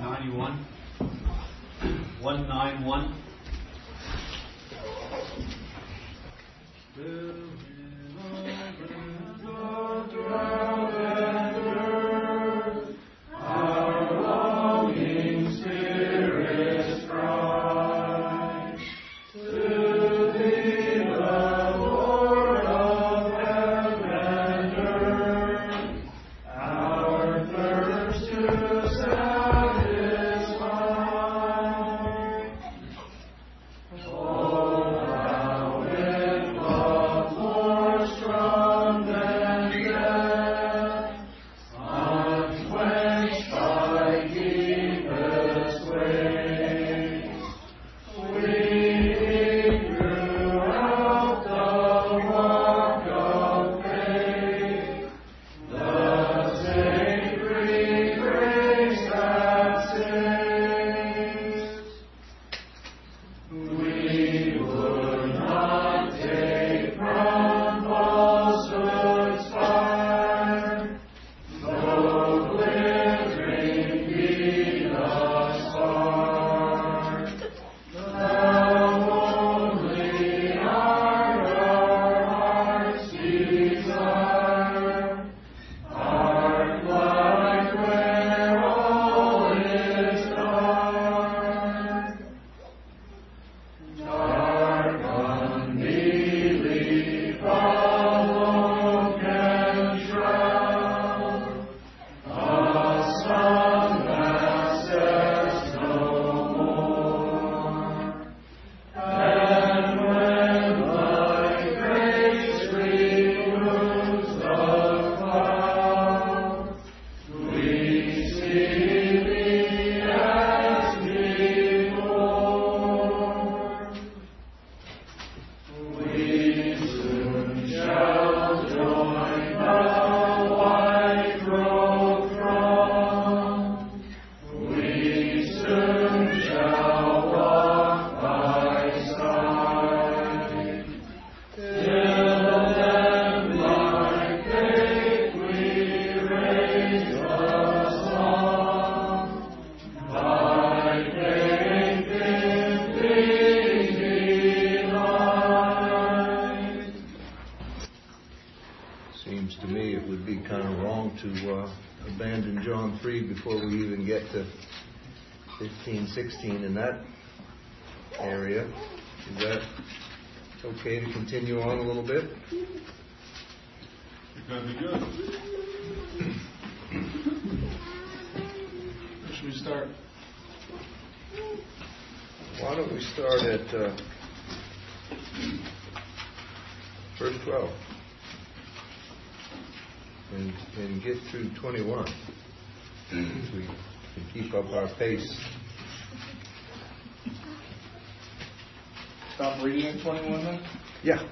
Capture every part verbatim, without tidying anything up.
ninety-one. one ninety-one. sixteen in that area. Is that okay to continue on a little bit? That'd be good. Where should we start? Why don't we start at uh, verse twelve and, and get through twenty-one. So we can keep up our pace. Stop reading at twenty-one then? Yeah.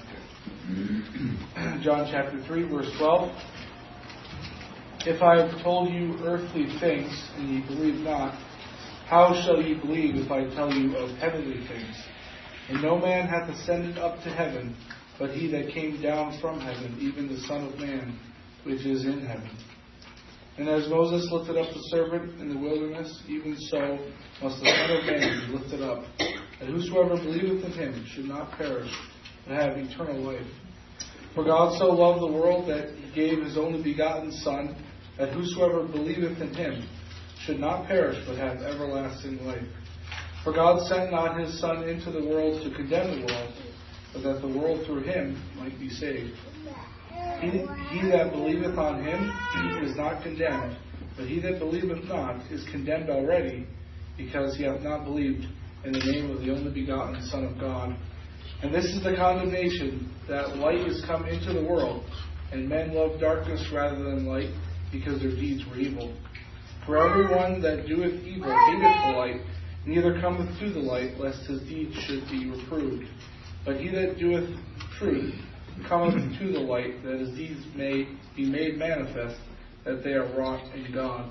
Okay. John chapter three, verse twelve. If I have told you earthly things, and ye believe not, how shall ye believe if I tell you of heavenly things? And no man hath ascended up to heaven, but he that came down from heaven, even the Son of Man, which is in heaven. And as Moses lifted up the serpent in the wilderness, even so must the Son of Man be lifted up, that whosoever believeth in him should not perish, but have eternal life. For God so loved the world that he gave his only begotten Son, that whosoever believeth in him should not perish, but have everlasting life. For God sent not his Son into the world to condemn the world, but that the world through him might be saved. He, he that believeth on him is not condemned, but he that believeth not is condemned already, because he hath not believed in the name of the only begotten Son of God. And this is the condemnation, that light is come into the world, and men love darkness rather than light, because their deeds were evil. For everyone that doeth evil hateth the light, neither cometh to the light, lest his deeds should be reproved. But he that doeth truth cometh to the light, that his deeds may be made manifest, that they are wrought in God.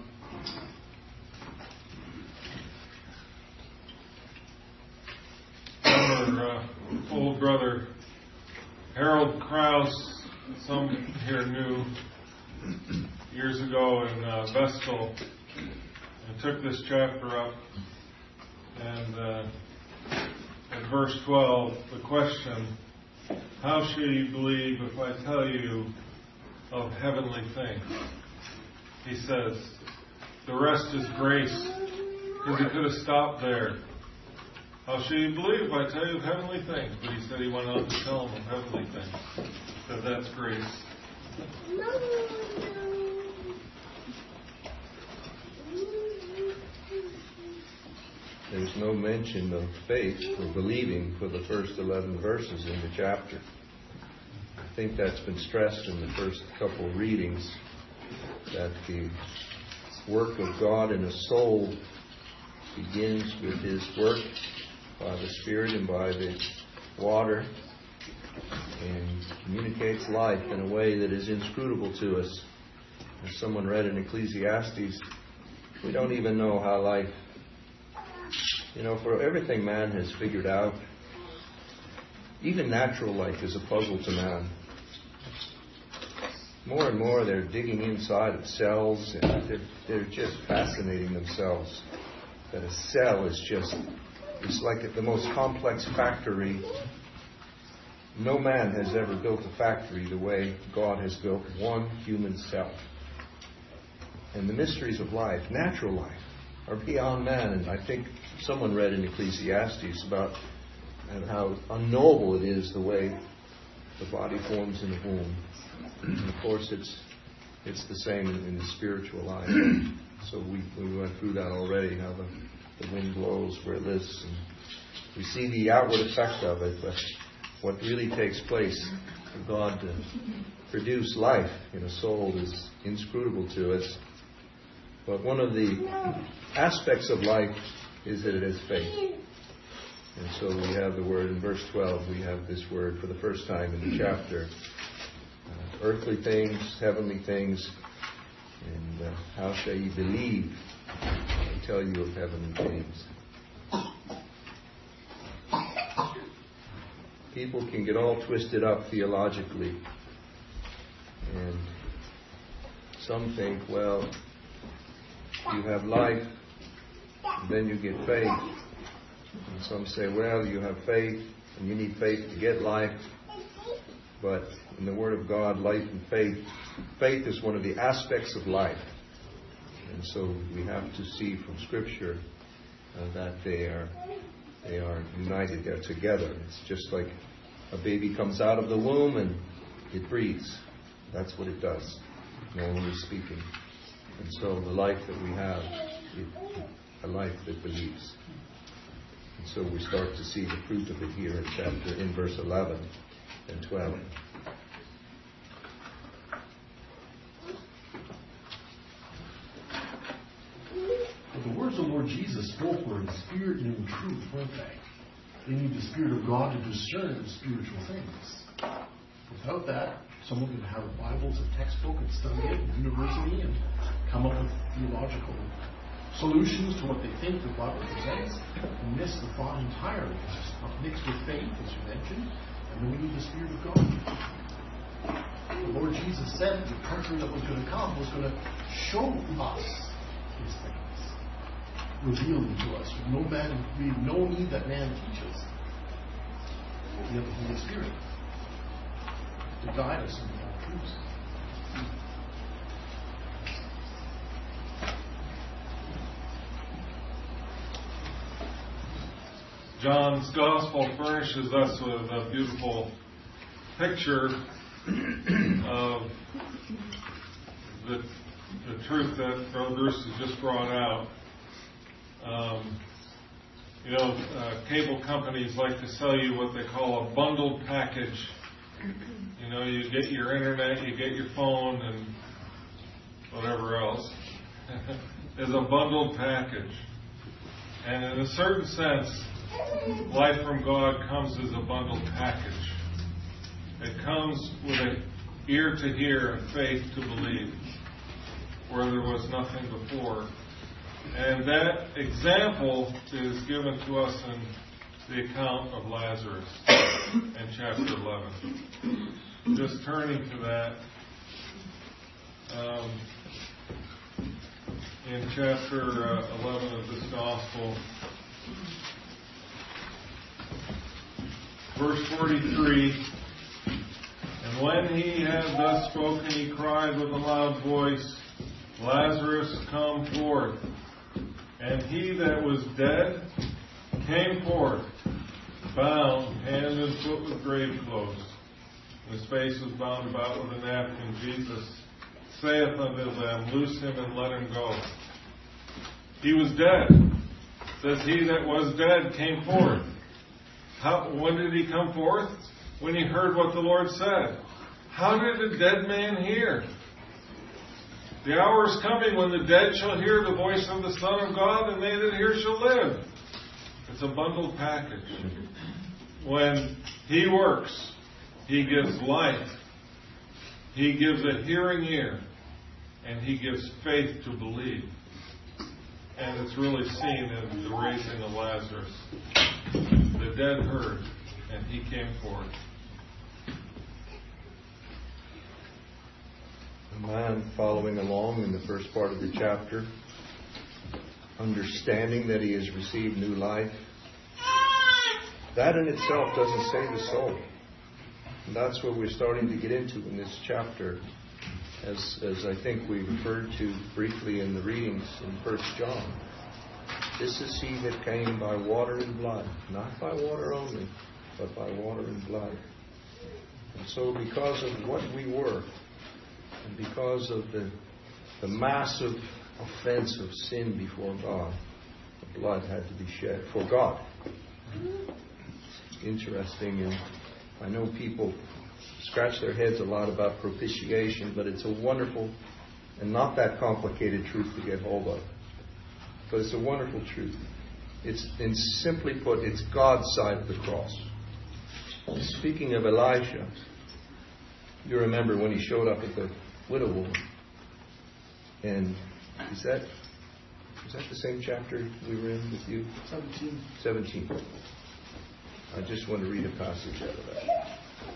Our uh, old brother Harold Krause, some here knew years ago in uh, Vestal, took this chapter up, and uh, at verse twelve, the question, how shall you believe if I tell you of heavenly things? He says, the rest is grace, because he could have stopped there. How shall you believe if I tell you of heavenly things? But he said he went on to tell them of heavenly things. That that's grace. There's no mention of faith or believing for the first eleven verses in the chapter. I think that's been stressed in the first couple readings, that the work of God in a soul begins with His work by the Spirit and by the water, and communicates life in a way that is inscrutable to us. As someone read in Ecclesiastes, we don't even know how life, you know, for everything man has figured out, even natural life is a puzzle to man. More and more they're digging inside of cells, and they're, they're just fascinating themselves. That a cell is just, it's like the most complex factory. No man has ever built a factory the way God has built one human cell. And the mysteries of life, natural life, are beyond man. And I think someone read in Ecclesiastes about how unknowable it is the way the body forms in the womb. And of course, it's it's the same in, in the spiritual life. So we, we went through that already, how the, the wind blows where it lists. And we see the outward effect of it, but what really takes place for God to produce life in a soul is inscrutable to us. But one of the aspects of life is that it has faith. And so we have the word in verse twelve, we have this word for the first time in the chapter. Uh, earthly things, heavenly things, and uh, how shall ye believe I tell you of heavenly things? People can get all twisted up theologically, and some think, well, you have life, and then you get faith. And some say, well, you have faith, and you need faith to get life. But in the Word of God, life and faith, faith is one of the aspects of life. And so we have to see from Scripture uh, that they are they are united, they're together. It's just like a baby comes out of the womb and it breathes. That's what it does, normally speaking. And so the life that we have is a life that believes. And so we start to see the fruit of it here in chapter, in verse eleven and twelve. But the words the Lord Jesus spoke were in spirit and in truth, weren't they? They need the Spirit of God to discern spiritual things. Without that, someone can have a Bible as a textbook and study it in university and come up with theological solutions to what they think the Bible presents and miss the thought entirely. It's not mixed with faith, as you mentioned, and then we need the Spirit of God. The Lord Jesus said the country that was going to come was going to show us His things, reveal them to us. No man, we have no need that man teaches. We have the Holy Spirit to guide us in all truths. John's Gospel furnishes us with a beautiful picture of the, the truth that Brother Bruce has just brought out. Um, you know, uh, cable companies like to sell you what they call a bundled package. You know, you get your internet, you get your phone, and whatever else. It's a bundled package. And in a certain sense, life from God comes as a bundled package. It comes with an ear to hear and faith to believe, where there was nothing before. And that example is given to us in the account of Lazarus in chapter eleven. Just turning to that, um, in chapter uh, eleven of this Gospel. Verse forty-three, and when he had thus spoken, he cried with a loud voice, Lazarus, come forth. And he that was dead came forth, bound hand and foot with grave clothes. His face was bound about with a napkin. Jesus saith unto them, Loose him and let him go. He was dead. Says he that was dead came forth. How, when did he come forth? When he heard what the Lord said. How did a dead man hear? The hour is coming when the dead shall hear the voice of the Son of God, and they that hear shall live. It's a bundled package. When he works, he gives life. He gives a hearing ear. And he gives faith to believe. And it's really seen in the raising of Lazarus. The dead heard, and he came forth. A man following along in the first part of the chapter, understanding that he has received new life. That in itself doesn't save the soul. And that's what we're starting to get into in this chapter, as, as I think we referred to briefly in the readings in First John. This is he that came by water and blood, not by water only, but by water and blood. And so because of what we were, and because of the, the massive offense of sin before God, the blood had to be shed for God. Interesting, and I know people scratch their heads a lot about propitiation, but it's a wonderful and not that complicated truth to get hold of. But it's a wonderful truth. It's, and simply put, it's God's side of the cross. Speaking of Elijah, you remember when he showed up at the widow woman. And is that is that the same chapter we were in with you? Seventeen. Seventeen. I just want to read a passage out of that.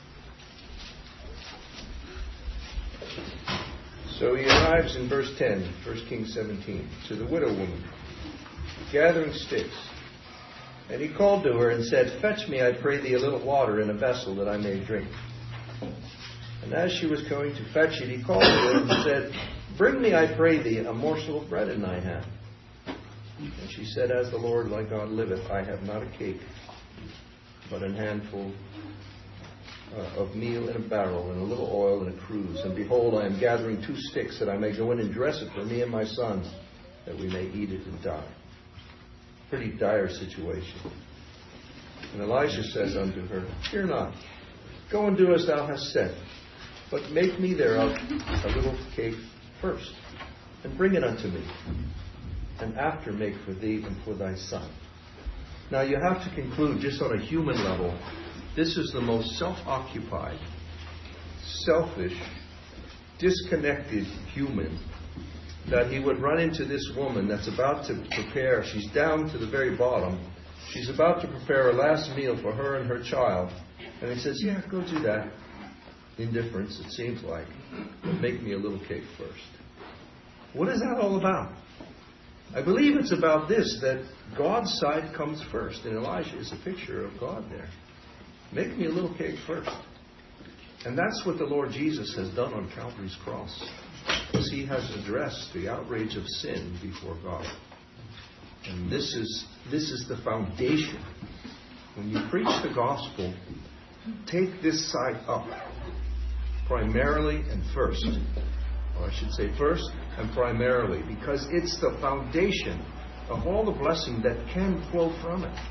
So he arrives in verse ten, First Kings seventeen, to the widow woman, gathering sticks. And he called to her and said, Fetch me, I pray thee, a little water in a vessel that I may drink. And as she was going to fetch it, he called to her and said, Bring me, I pray thee, a morsel of bread in thy hand. And she said, As the Lord thy God liveth, I have not a cake, but an handful uh, of meal in a barrel, and a little oil in a cruse. And behold, I am gathering two sticks, that I may go in and dress it for me and my sons, that we may eat it and die. Pretty dire situation. And Elisha says unto her, Fear not, go and do as thou hast said, but make me thereof a little cake first, and bring it unto me, and after make for thee and for thy son. Now you have to conclude, just on a human level, this is the most self-occupied, selfish, disconnected human, that he would run into this woman that's about to prepare. She's down to the very bottom. She's about to prepare a last meal for her and her child. And he says, yeah, go do that. Indifference, it seems like. But make me a little cake first. What is that all about? I believe it's about this, that God's side comes first. And Elijah is a picture of God there. Make me a little cake first. And that's what the Lord Jesus has done on Calvary's cross. Because he has addressed the outrage of sin before God. And this is this is the foundation. When you preach the gospel, take this side up. Primarily and first. Or I should say first and primarily. Because it's the foundation of all the blessing that can flow from it.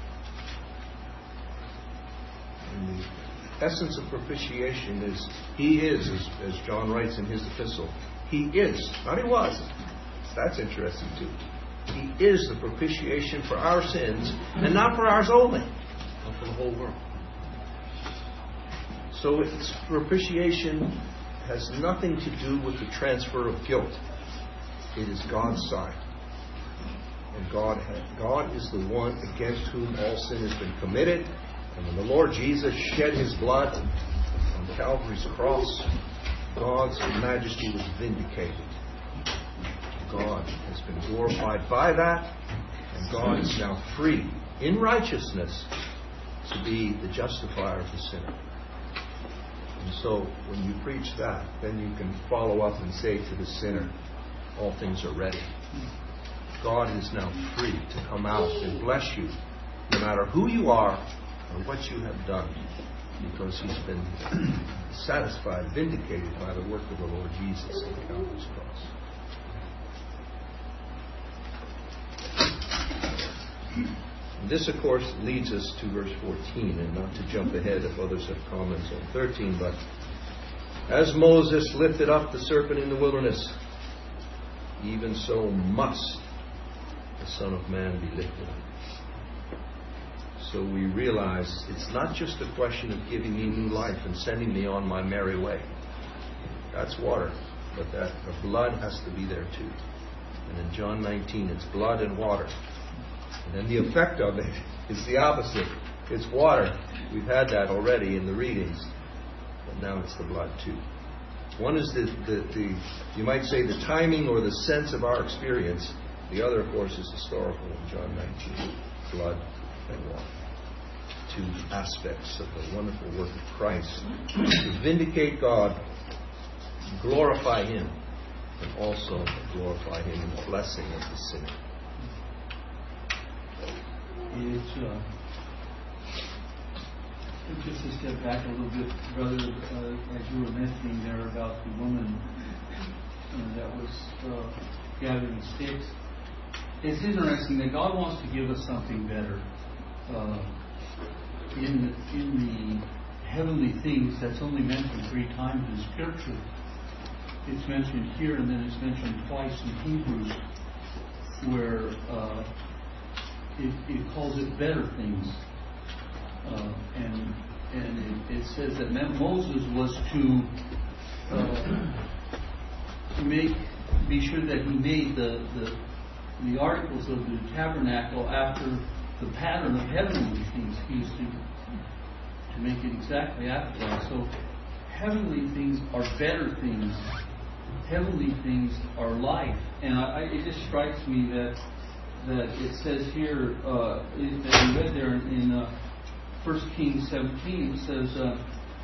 And the essence of propitiation is, he is, as, as John writes in his epistle, he is, not he was. That's interesting too. He is the propitiation for our sins, and not for ours only, but for the whole world. So its propitiation has nothing to do with the transfer of guilt. It is God's side. And God, God is the one against whom all sin has been committed. And when the Lord Jesus shed his blood on Calvary's cross, God's majesty was vindicated. God has been glorified by that, and God is now free in righteousness to be the justifier of the sinner. And so when you preach that, then you can follow up and say to the sinner, all things are ready. God is now free to come out and bless you, no matter who you are or what you have done, because He's been satisfied, vindicated by the work of the Lord Jesus on the Calvary's cross. And this, of course, leads us to verse fourteen, and not to jump ahead if others have comments on thirteen, but as Moses lifted up the serpent in the wilderness, even so must the Son of Man be lifted up. So we realize it's not just a question of giving me new life and sending me on my merry way. That's water, but that the blood has to be there too. And in John nineteen, it's blood and water. And then the effect of it is the opposite. It's water. We've had that already in the readings. But now it's the blood too. One is the, the, the, you might say, the timing or the sense of our experience. The other, of course, is historical in John nineteen. Blood and water. Two aspects of the wonderful work of Christ to vindicate God, glorify Him, and also glorify Him in the blessing of the sinner. It's uh, just to step back a little bit, brother, uh, as you were mentioning there about the woman uh, that was uh, gathering sticks. It's interesting that God wants to give us something better. Uh, in in the heavenly things, that's only mentioned three times in Scripture. It's mentioned here, and then it's mentioned twice in Hebrews, where uh, it, it calls it better things. Uh, and and it, it says that Moses was to uh, to make be sure that he made the, the the articles of the tabernacle after the pattern of heavenly things. He used to to make it exactly after that. So heavenly things are better things. Heavenly things are life. And I, I, it just strikes me that that it says here, uh, it, that we read there in uh, First Kings seventeen, it says, uh,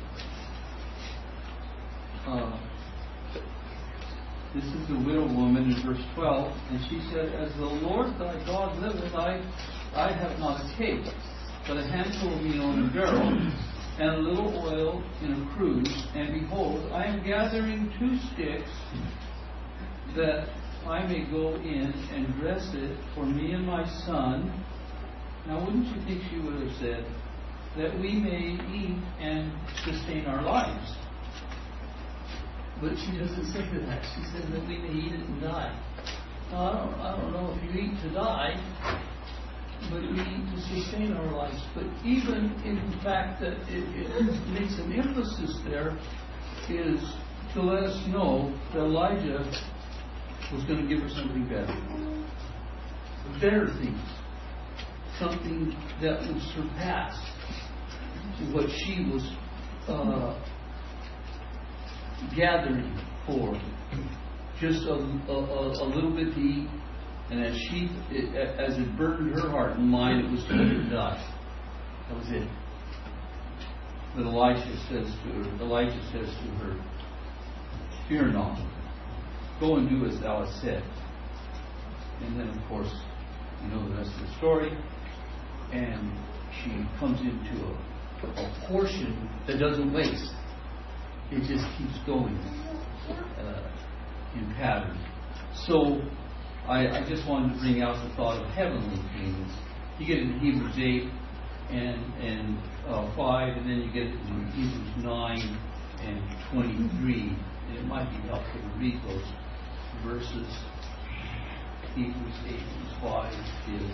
uh, this is the widow woman in verse twelve, and she said, as the Lord thy God liveth, I, I have not a cake, but a handful of meal in a barrel, and a little oil in a cruse, and behold, I am gathering two sticks, that I may go in and dress it for me and my son. Now, wouldn't you think she would have said, that we may eat and sustain our lives? But she doesn't say that. She says that we may eat it and die. Now, I don't, I don't know if you eat to die, but we eat to sustain our lives. But even in the fact that it, it makes an emphasis there is to let us know that Elijah was going to give her something better. Better things. Something that would surpass what she was uh, gathering for. Just a, a, a little bit to eat, and as she, it, as it burdened her heart and mind, it was to let her die. That was it. But Elijah says to her, Elijah says to her, fear not. Go and do as thou hast said. And then, of course, you know the rest of the story. And she comes into a, a portion that doesn't waste. It just keeps going uh, in pattern. So, I, I just wanted to bring out the thought of heavenly things. You get it in Hebrews eight and, and uh, five, and then you get it in Hebrews nine and twenty-three. And it might be helpful to read those verses. Hebrews eight and five is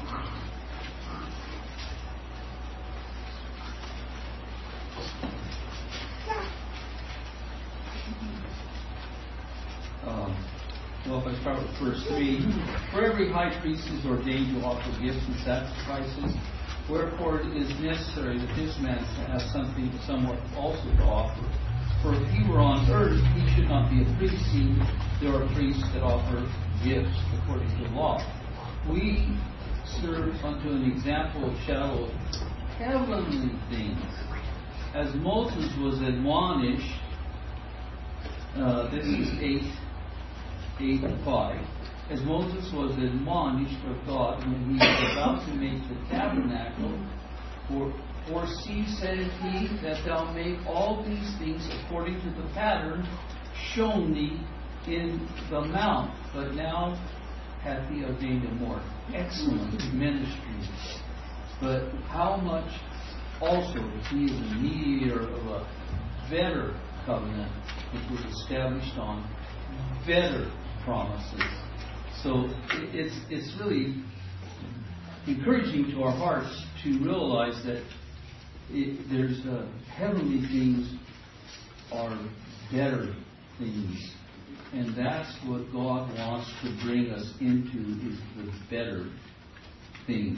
um, well, if I start with verse three, for every high priest is ordained to offer gifts and sacrifices, wherefore it is necessary that this man have something somewhat also to offer. For if he were on earth, he should not be a priest, seeing there are priests that offer gifts according to the law. We serve unto an example of shadow of heavenly things. As Moses was admonished, uh, this is eight, eight and five. As Moses was admonished of God when he was about to make the tabernacle, for, for see, saith he, that thou make all these things according to the pattern shown thee in the mount. But now hath he ordained a more excellent ministry. But how much also he is a mediator of a better covenant, which was established on better promises. So it's it's really encouraging to our hearts to realize that it, there's uh, heavenly things are better things, and that's what God wants to bring us into, is the better things.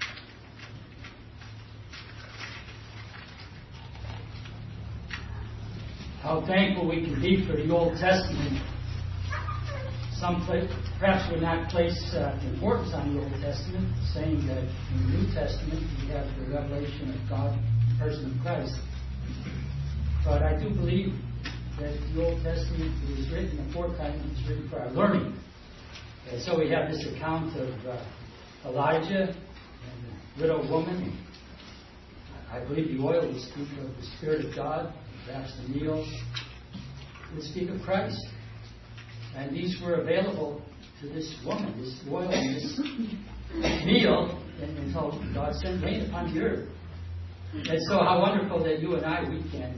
How thankful we can be for the Old Testament. Some place, perhaps would not place uh, importance on the Old Testament, saying that in the New Testament we have the revelation of God, the person of Christ. But I do believe that the Old Testament was written, the fourth time it was written for our learning. And so we have this account of uh, Elijah and the widow woman. I believe the oil would speak of the Spirit of God. Perhaps the meal would speak of Christ. And these were available to this woman, this oil and this meal, and until God sent rain upon the earth. And so how wonderful that you and I, we can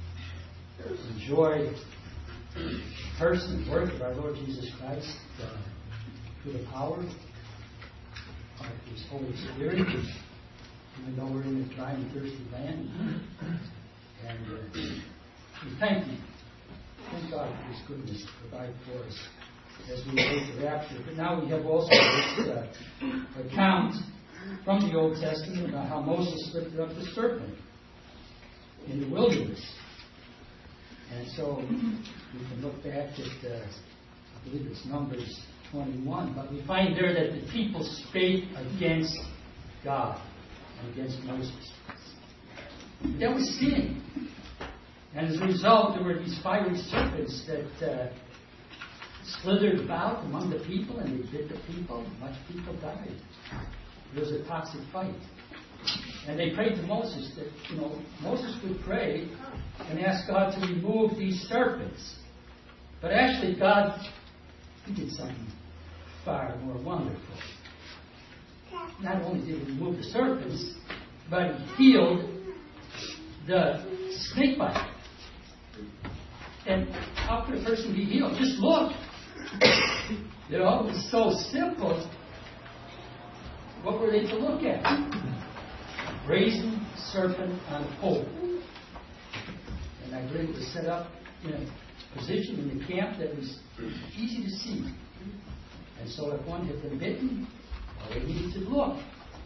enjoy the person and work of our Lord Jesus Christ uh, through the power of His Holy Spirit, even though we're in a dry and thirsty land. And uh, we thank you. Thank God for His goodness to provide for us as we await the rapture. But now we have also this uh, account from the Old Testament about how Moses lifted up the serpent in the wilderness. And so we can look back at, uh, I believe it's Numbers twenty-one, but we find there that the people spake against God and against Moses. That was sin. And as a result, there were these fiery serpents that uh, slithered about among the people, and they bit the people. Much people died. It was a toxic fight. And they prayed to Moses that, you know, Moses would pray and ask God to remove these serpents. But actually, God, He did something far more wonderful. Not only did He remove the serpents, but He healed the snake bite. And how could a person be healed? Just look. You know, it was so simple. What were they to look at? A brazen serpent on a pole. And I believe it was set up in a position in the camp that was easy to see. And so if one had been bitten, all they needed to look.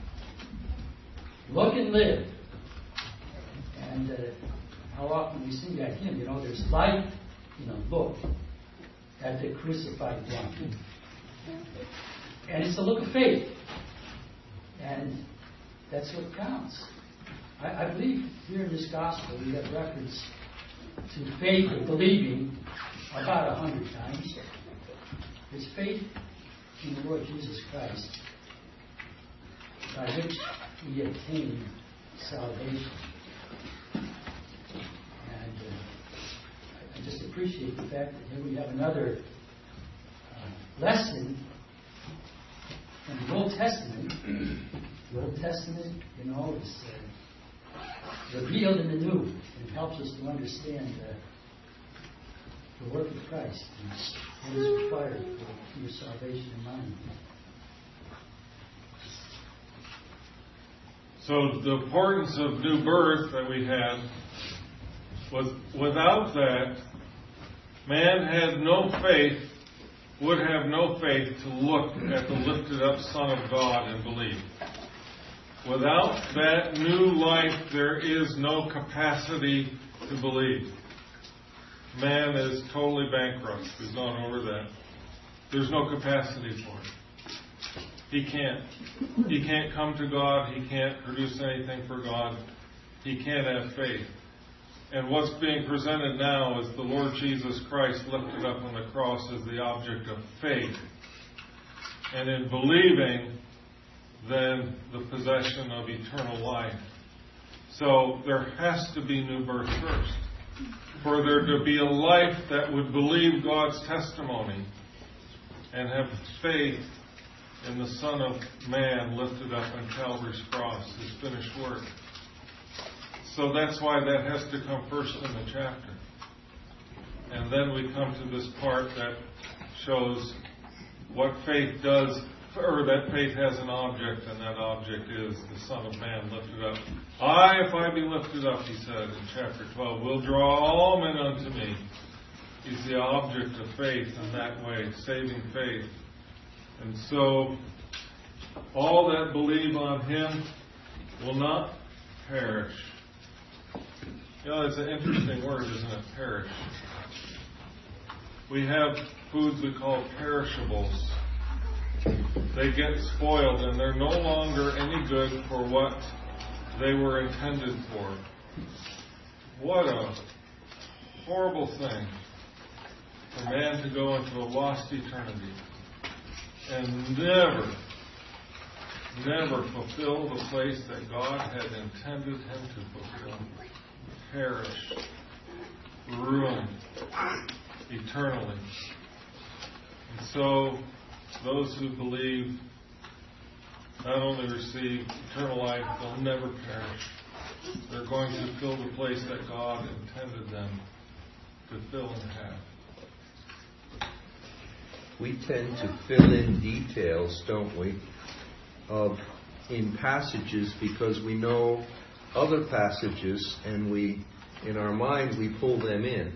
Look and live. And uh, how often we sing that hymn, you know, there's light, you know, look at the crucified one. And it's a look of faith. And that's what counts. I, I believe here in this gospel we have reference to faith or believing about a hundred times. It's faith in the Lord Jesus Christ by which we attain salvation. I just appreciate the fact that here we have another uh, lesson from the Old Testament. The Old Testament, you know, is uh, revealed in the New, and it helps us to understand uh, the work of Christ and what is required for your salvation in mind. So the importance of new birth that we had was, without that, man had no faith, would have no faith to look at the lifted up Son of God and believe. Without that new life, there is no capacity to believe. Man is totally bankrupt. We've gone over that. there's no capacity for it. He can't. He can't come to God. He can't produce anything for God. He can't have faith. And what's being presented now is the Lord Jesus Christ lifted up on the cross as the object of faith. And in believing, then the possession of eternal life. So there has to be new birth first. For there to be a life that would believe God's testimony and have faith in the Son of Man lifted up on Calvary's cross, His finished work. So that's why that has to come first in the chapter. And then we come to this part that shows what faith does, or that faith has an object, and that object is the Son of Man lifted up. I, if I be lifted up, He said in chapter twelve, will draw all men unto me. He's the object of faith in that way, saving faith. And so, all that believe on Him will not perish. You know, it's an interesting word, isn't it? Perish. We have foods we call perishables. They get spoiled and they're no longer any good for what they were intended for. What a horrible thing for man to go into a lost eternity and never, never fulfill the place that God had intended him to fulfill. Perish, ruin, eternally. And so, those who believe not only receive eternal life, they'll never perish. They're going to fill the place that God intended them to fill and have. We tend to fill in details, don't we, of in passages because we know other passages and we, in our mind, we pull them in.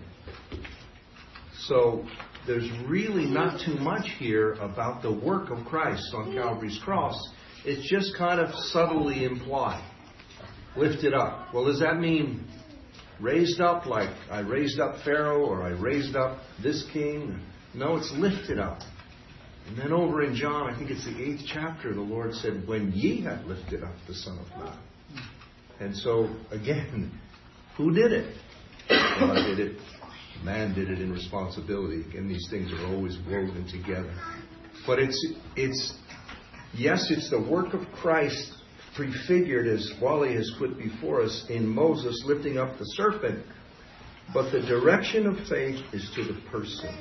So there's really not too much here about the work of Christ on Calvary's cross. It's just kind of subtly implied. Lifted up. Well, does that mean raised up like I raised up Pharaoh or I raised up this king? No, it's lifted up. And then over in John, I think it's the eighth chapter, the Lord said, when ye have lifted up the Son of Man. And so, again, who did it? God did it. Man did it in responsibility. Again, these things are always woven together. But it's, it's yes, it's the work of Christ prefigured, as Wally has put before us, in Moses lifting up the serpent. But the direction of faith is to the person.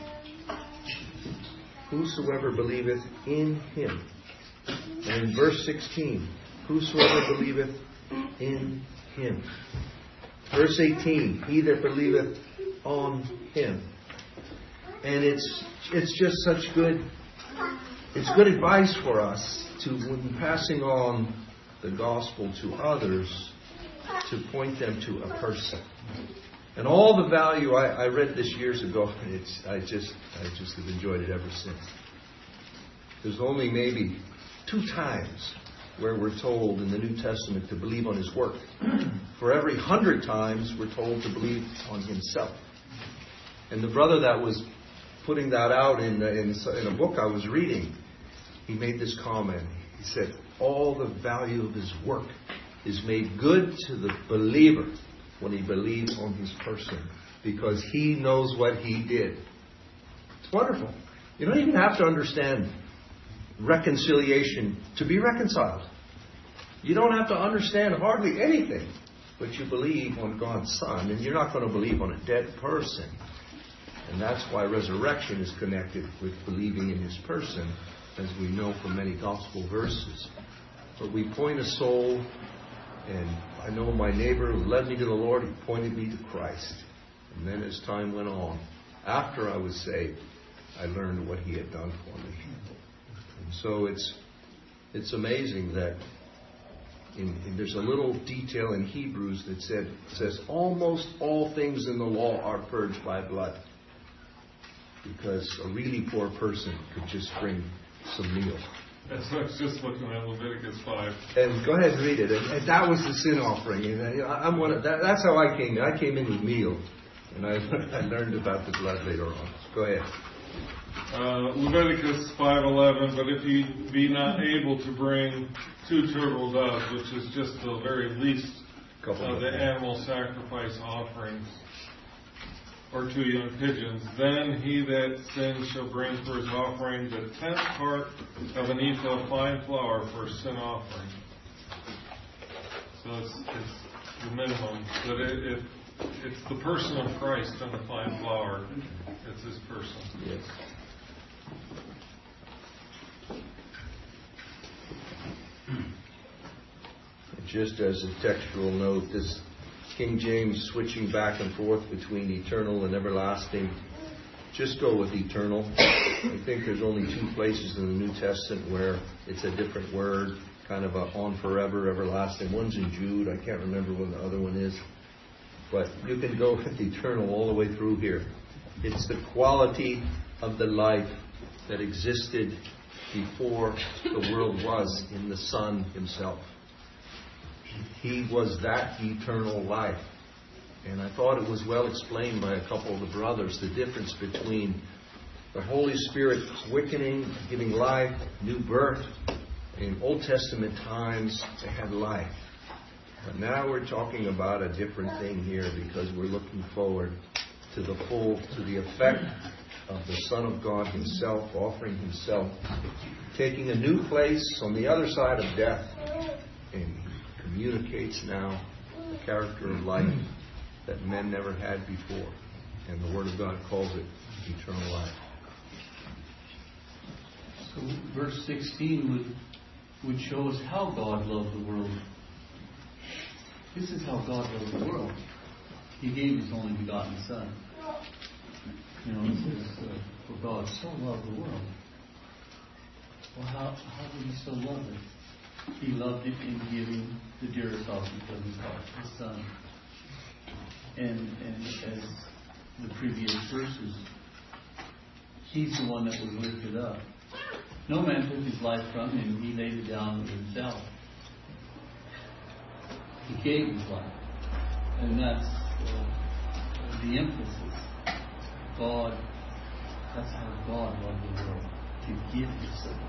Whosoever believeth in Him. And in verse sixteen, whosoever believeth in Him. Verse eighteen, he that believeth on Him. And it's it's just such good it's good advice for us to, when passing on the gospel to others, to point them to a person. And all the value I, I read this years ago, it's I just I just have enjoyed it ever since. There's only maybe two times where we're told in the New Testament to believe on His work. For every hundred times we're told to believe on Himself. And the brother that was putting that out in, in, in a book I was reading, he made this comment. He said, all the value of His work is made good to the believer when he believes on His person, because he knows what He did. It's wonderful. You don't even have to understand reconciliation to be reconciled. You don't have to understand hardly anything, but you believe on God's Son, and you're not going to believe on a dead person. And that's why resurrection is connected with believing in His person, as we know from many gospel verses. But we point a soul, and I know my neighbor who led me to the Lord, he pointed me to Christ. And then as time went on, after I was saved, I learned what He had done for me. And so it's it's amazing that in, in, there's a little detail in Hebrews that said says almost all things in the law are purged by blood. Because a really poor person could just bring some meal. That's what I was just looking at Leviticus five. And go ahead and read it. And, and that was the sin offering. And I, I'm one of, that, that's how I came in. I came in with meal. And I, I learned about the blood later on. Go ahead. Uh, Leviticus five eleven, but if ye be not able to bring two turtle doves, which is just the very least of the animal sacrifice offerings, or two young pigeons, then he that sins shall bring for his offering the tenth part of an ephah of fine flour for a sin offering. So it's, it's the minimum, but it, it it's the person of Christ and the fine flour. It's his person. Yes. Just as a textual note, this King James switching back and forth between eternal and everlasting, just go with eternal. I think there's only two places in the New Testament where it's a different word, kind of a on forever, everlasting. One's in Jude. I can't remember what the other one is. But you can go with eternal all the way through here. It's the quality of the life that existed before the world was in the Son himself. He was that eternal life. And I thought it was well explained by a couple of the brothers, the difference between the Holy Spirit quickening, giving life, new birth. In Old Testament times, they had life. But now we're talking about a different thing here because we're looking forward to the full, to the effect of the Son of God himself, offering himself, taking a new place on the other side of death, and he communicates now the character of life that men never had before. And the Word of God calls it eternal life. So verse sixteen would would show us how God loved the world. This is how God loved the world. He gave His only begotten Son. You know, it says, uh, for God so loved the world. Well, how, how did He so love it? He loved it in giving the dearest offering of His heart, His Son. And, and as the previous verses, He's the one that was lifted up. No man took His life from Him. He laid it down Himself. He gave His life. And that's uh, the emphasis. God, that's how God loved the world. To give His Son.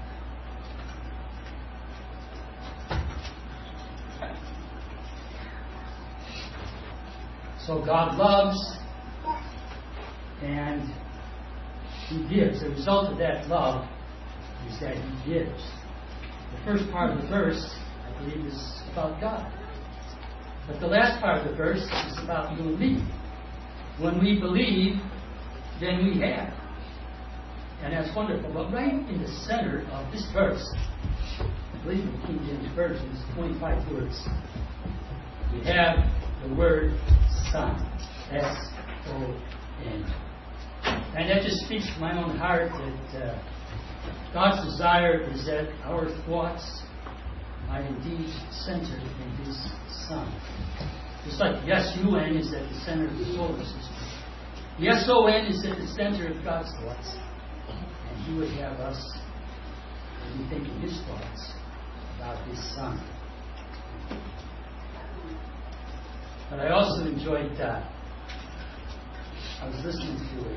So God loves and He gives. The result of that love is that He gives. The first part of the verse, I believe, is about God. But the last part of the verse is about you and me. When we believe, then we have. And that's wonderful. But right in the center of this verse, I believe in the King James Version, it's twenty-five words. We have the word Son. S O N. And that just speaks to my own heart that uh, God's desire is that our thoughts are indeed centered in His Son. Just like the S U N is at the center of the solar system. The S O N is at the center of God's thoughts. And He would have us be thinking His thoughts about His Son. But I also enjoyed, uh, I was listening to a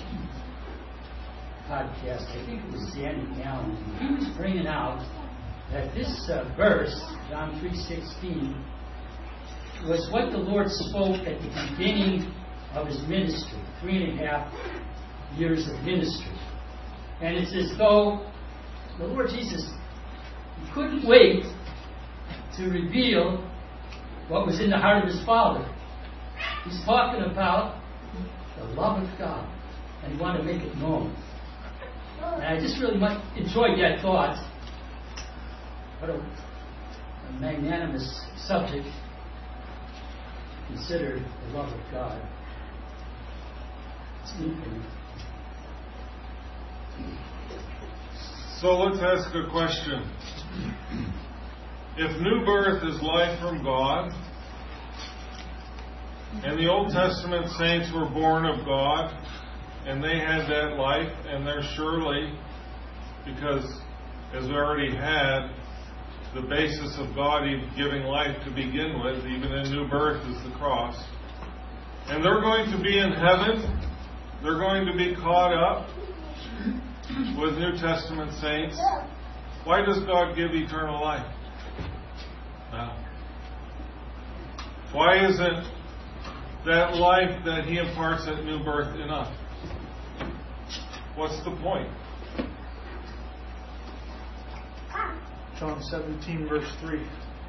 uh, podcast, I think it was Danny Allen, and he was bringing out that this uh, verse, John three sixteen, was what the Lord spoke at the beginning of His ministry, three and a half years of ministry. And it's as though the Lord Jesus couldn't wait to reveal what was in the heart of His Father. He's talking about the love of God, and He wanted to make it known. And I just really much enjoyed that thought. What a, a magnanimous subject to consider the love of God. It's infinite. So let's ask a question. If new birth is life from God, and the Old Testament saints were born of God, and they had that life, and they're surely, because as we already had, the basis of God giving life to begin with, even in new birth, is the cross. And they're going to be in heaven. They're going to be caught up. with New Testament saints, why does God give eternal life? Now, why isn't that life that He imparts at new birth enough? What's the point? John seventeen, verse three.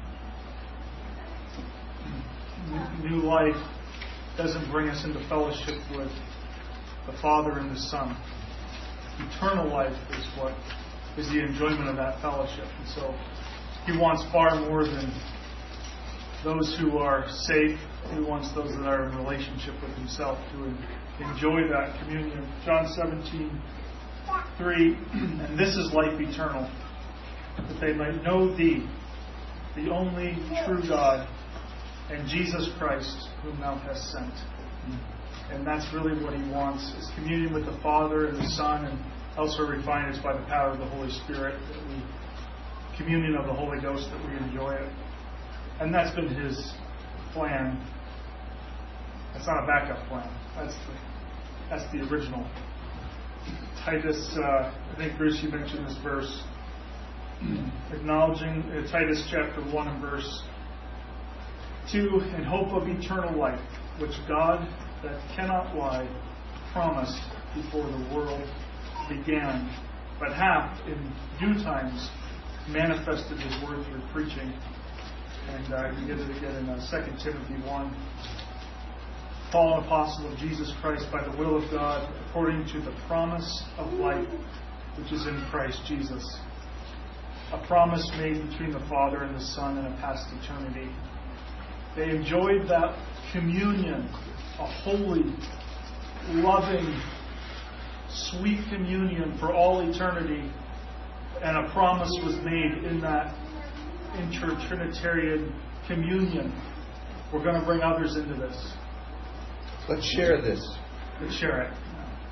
New life doesn't bring us into fellowship with the Father and the Son. Eternal life is what is the enjoyment of that fellowship. And so He wants far more than those who are saved. He wants those that are in relationship with Himself to enjoy that communion. John seventeen, three, and this is life eternal, that they might know Thee, the only true God, and Jesus Christ, whom Thou hast sent. And that's really what He wants, is communion with the Father and the Son, and elsewhere we find it's by the power of the Holy Spirit, that we, communion of the Holy Ghost, that we enjoy it. And that's been His plan. That's not a backup plan. That's the, that's the original. Titus, uh, I think Bruce, you mentioned this verse, acknowledging uh, Titus chapter one and verse two, in hope of eternal life, which God, that cannot lie, promised before the world began, but hath in due times manifested His word through preaching. And uh, you get it again in uh, Second Timothy one. Paul, an apostle of Jesus Christ, by the will of God, according to the promise of life which is in Christ Jesus. A promise made between the Father and the Son in a past eternity. They enjoyed that communion, a holy, loving, sweet communion for all eternity, and a promise was made in that inter-Trinitarian communion. We're going to bring others into this. Let's share this. Let's share it.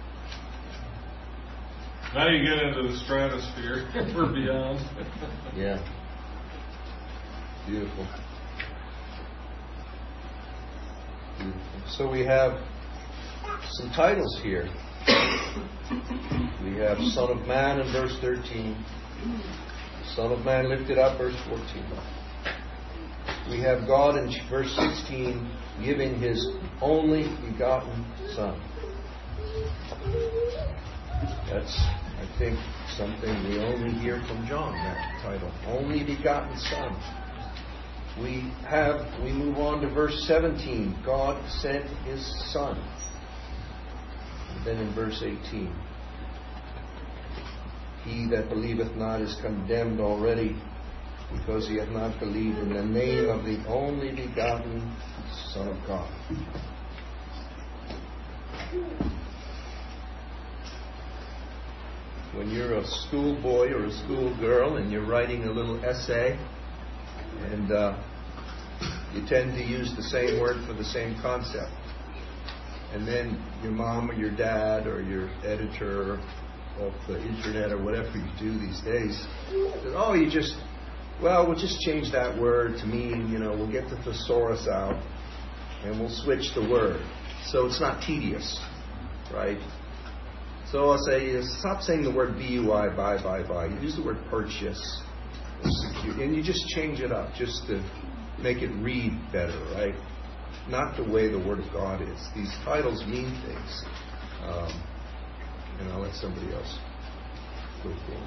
Now you get into the stratosphere or beyond. Yeah. Beautiful. Beautiful. So we have some titles here. We have Son of Man in verse thirteen. Son of Man lifted up, verse fourteen. We have God in verse sixteen giving His only begotten Son. That's, I think, something we only hear from John, that title. Only begotten Son. We have, we move on to verse seventeen. God sent His Son. And then in verse eighteen. He that believeth not is condemned already, because he hath not believed in the name of the only begotten Son of God. When you're a schoolboy or a schoolgirl and you're writing a little essay, and uh, you tend to use the same word for the same concept, and then your mom or your dad or your editor of the internet or whatever you do these days, says, oh, you just, well, we'll just change that word to mean, you know, we'll get the thesaurus out and we'll switch the word. So it's not tedious, right? So I'll say, stop saying the word B U I, buy, buy, buy. You use the word purchase, and you just change it up just to make it read better, right? Not the way the Word of God is. These titles mean things. Um, and I'll let somebody else go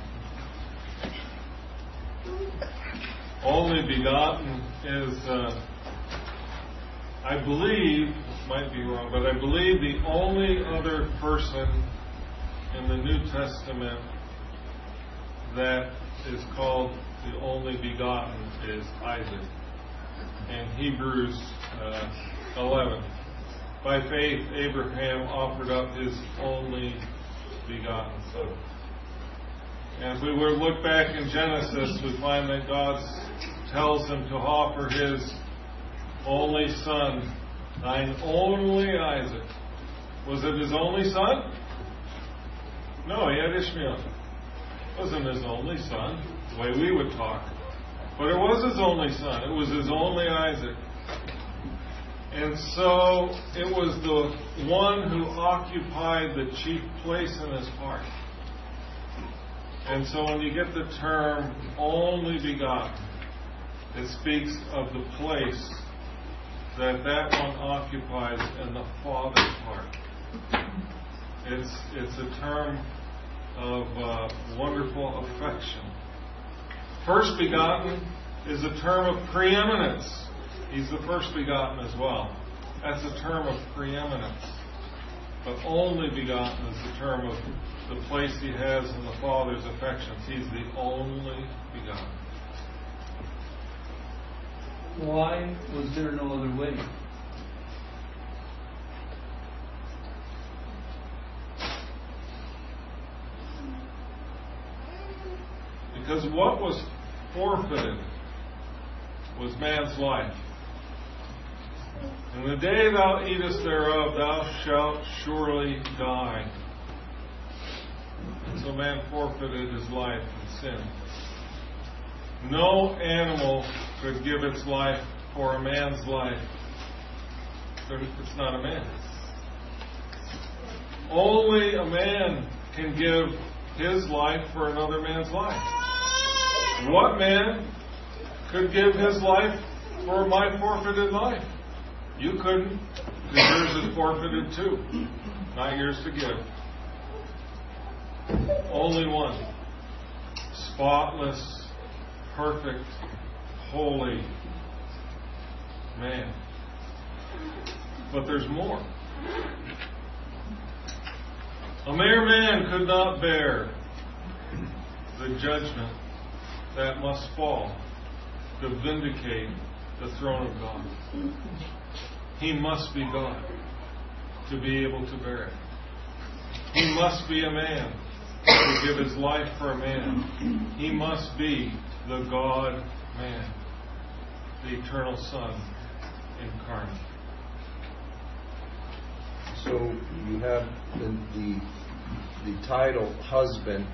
forward. Only begotten is, uh, I believe, might be wrong, but I believe the only other person in the New Testament that is called the only begotten is Isaac. In Hebrews uh, eleven. By faith, Abraham offered up his only begotten son. And if we were to look back in Genesis, we find that God tells him to offer his only son, thine only Isaac. Was it his only son? No, he had Ishmael. It wasn't his only son, the way we would talk. But it was his only son. It was his only Isaac. And so it was the one who occupied the chief place in his heart. And so when you get the term only begotten, it speaks of the place that that one occupies in the Father's heart. It's, it's a term of uh, wonderful affection. First begotten is a term of preeminence. He's the first begotten as well. That's a term of preeminence. But only begotten is the term of the place he has in the Father's affections. He's the only begotten. Why was there no other way? Because what was forfeited was man's life. And the day thou eatest thereof, thou shalt surely die. And so man forfeited his life in sin. No animal could give its life for a man's life. It's not a man. Only a man can give his life for another man's life. What man could give his life for my forfeited life? You couldn't, because yours is forfeited too. Not yours to give. Only one. Spotless, perfect, holy man. But there's more. A mere man could not bear the judgment that must fall to vindicate the throne of God. He must be God to be able to bear it. He must be a man to give his life for a man. He must be the God-man, the eternal Son incarnate. So you have the, the, the title husband.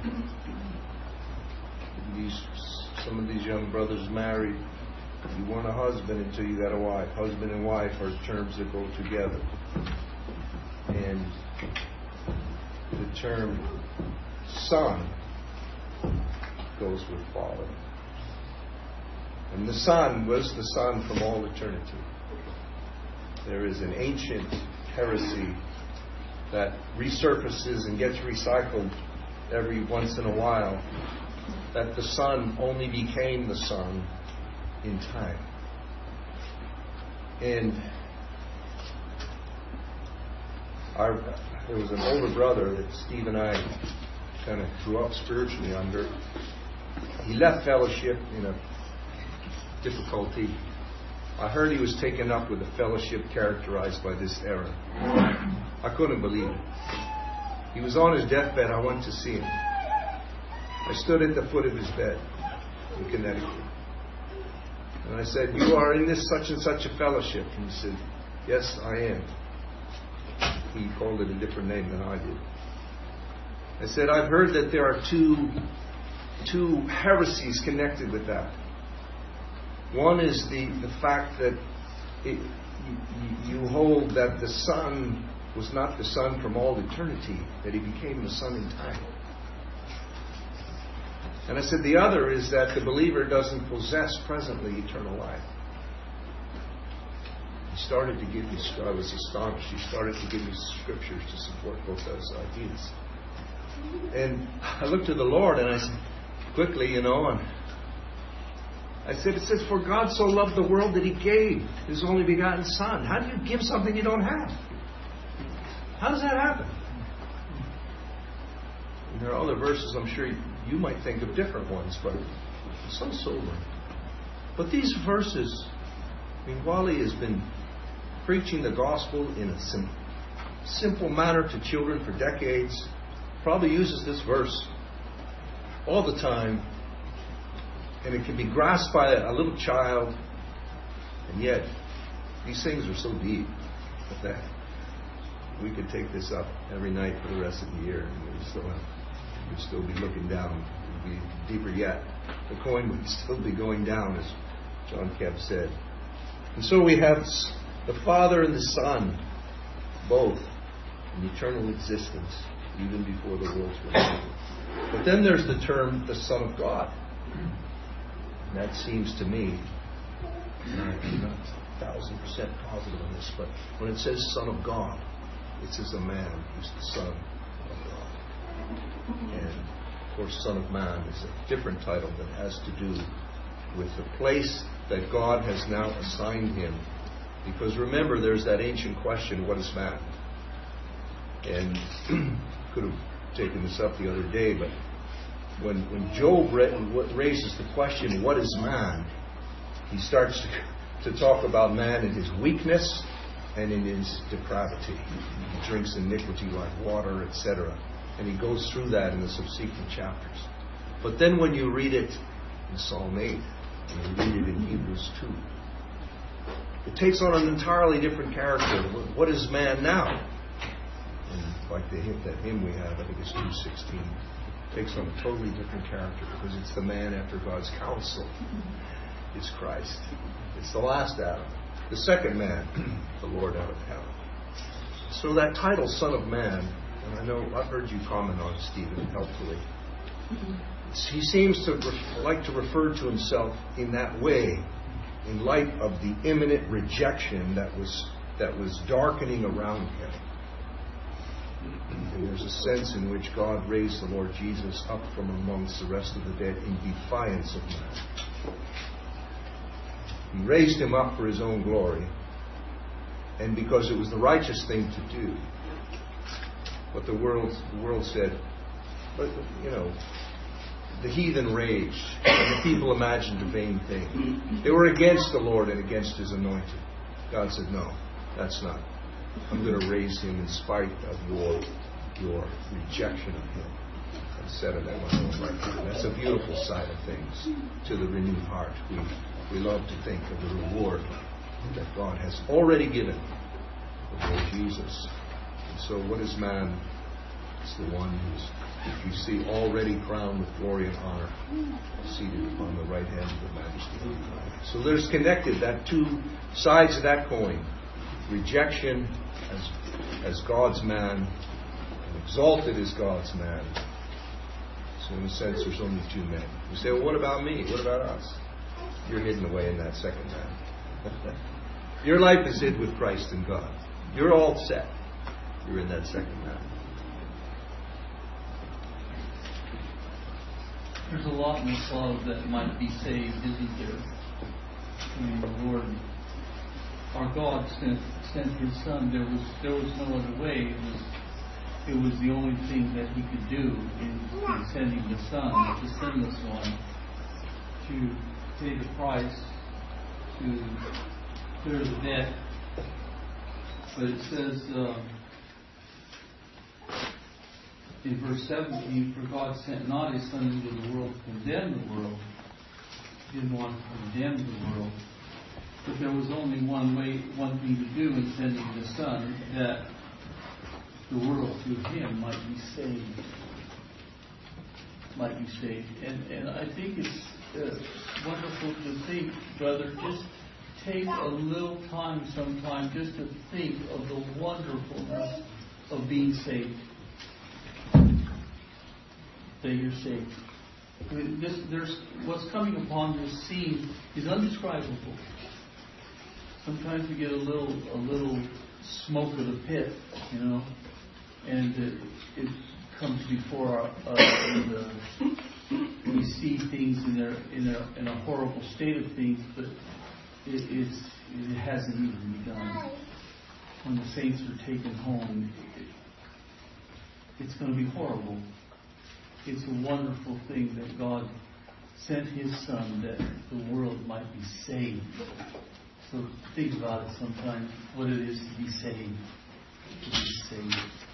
These, some of these young brothers married. You weren't a husband until you got a wife. Husband and wife are terms that go together. And the term son goes with father. And the Son was the Son from all eternity. There is an ancient heresy that resurfaces and gets recycled every once in a while, that the Son only became the Son in time. And our, there was an older brother that Steve and I kind of grew up spiritually under. He left fellowship in a difficulty. I heard he was taken up with a fellowship characterized by this error. I couldn't believe it. He was on his deathbed. I went to see him. I stood at the foot of his bed in Connecticut. And I said, "You are in this such and such a fellowship." And he said, "Yes, I am." He called it a different name than I did. I said, "I've heard that there are two, two heresies connected with that. One is the, the fact that it, you, you hold that the Son was not the Son from all eternity, that He became the Son in time. And I said, the other is that the believer doesn't possess presently eternal life." He started to give me, I was astonished, he started to give me scriptures to support both those ideas. And I looked to the Lord and I said, quickly, you know, and I said, it says, "For God so loved the world that He gave His only begotten Son." How do you give something you don't have? How does that happen? And there are other verses, I'm sure you might think of different ones, but it's so sobering. But these verses, I mean, Wally has been preaching the gospel in a sim- simple manner to children for decades. Probably uses this verse all the time. And it can be grasped by a, a little child. And yet, these things are so deep that we could take this up every night for the rest of the year. And we'd still, have, we'd still be looking down. It would be deeper yet. The coin would still be going down, as John Kemp said. And so we have the Father and the Son, both in eternal existence, even before the worlds were made. But then there's the term the Son of God. And that seems to me, I'm not a thousand percent positive on this, but when it says Son of God, it says a man who's the Son of God. And of course, Son of Man is a different title that has to do with the place that God has now assigned him. Because remember, there's that ancient question, what is man? And could have taken this up the other day, but when when Job raises the question, what is man? He starts to, to talk about man in his weakness and in his depravity. He drinks iniquity like water, et cetera. And he goes through that in the subsequent chapters. But then when you read it in Psalm eight, and you read it in Hebrews two, it takes on an entirely different character. What is man now? And like the hymn, that hymn we have, I think it's two sixteen, takes on a totally different character because it's the man after God's counsel. It's Christ. It's the last Adam. The second man, the Lord out of heaven. So that title, Son of Man, and I know I've heard you comment on it, Stephen, helpfully. He seems to re- like to refer to himself in that way, in light of the imminent rejection that was that was darkening around him. And there's a sense in which God raised the Lord Jesus up from amongst the rest of the dead in defiance of man. He raised him up for his own glory, and because it was the righteous thing to do. But the world, the world said, but you know, the heathen raged, and the people imagined a vain thing. They were against the Lord and against His anointed. God said, no, that's not. I'm going to raise him in spite of your your rejection of him. I said it at my own right hand. That's a beautiful side of things to the renewed heart. We we love to think of the reward that God has already given the Lord Jesus. And so what is man? It's the one who's, if you see, already crowned with glory and honor, seated upon the right hand of the majesty of God. So there's connected that two sides of that coin. Rejection as as God's man, and exalted as God's man. So in a sense, there's only two men. You say, well, what about me? What about us? You're hidden away in that second man. Your life is hid with Christ in God. You're all set. You're in that second man. There's a lot in this love that might be saved, isn't there? I mean, the Lord, our God sent sent His Son. There was there was no other way. It was it was the only thing that He could do in, in sending the Son, the sinless one, to pay the price, to clear the debt. But it says uh, in verse seventeen, for God sent not His Son into the world to condemn the world. He didn't want to condemn the world. But there was only one way, one thing to do in sending the Son, that the world through Him might be saved. Might be saved. And, and I think it's uh, wonderful to think, brother, just take a little time sometime just to think of the wonderfulness of being saved. That you're saved. I mean, this, there's, what's coming upon this scene is undescribable. Sometimes we get a little, a little smoke of the pit, you know, and it, it comes before our, uh, and, uh, we see things in their, in their, in a horrible state of things, but it, it's, it hasn't even begun. When the saints are taken home, it, it's going to be horrible. It's a wonderful thing that God sent His Son that the world might be saved. So think about it sometimes, what it is to be saved. To be saved.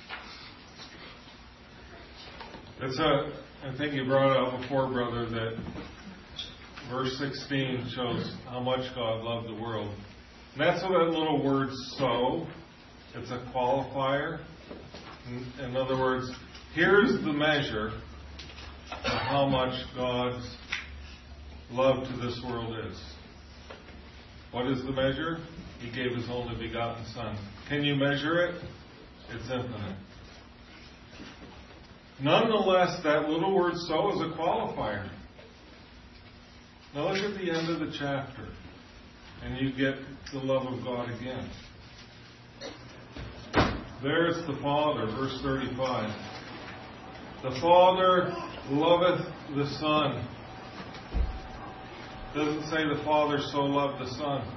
It's a, I think you brought it up before, brother, that verse sixteen shows how much God loved the world. And that's what that little word so, it's a qualifier. In, in other words, here's the measure of how much God's love to this world is. What is the measure? He gave His only begotten Son. Can you measure it? It's infinite. Nonetheless, that little word so is a qualifier. Now look at the end of the chapter, and you get the love of God again. There's the Father, verse thirty-five. The Father loveth the Son. Doesn't say the Father so loved the Son.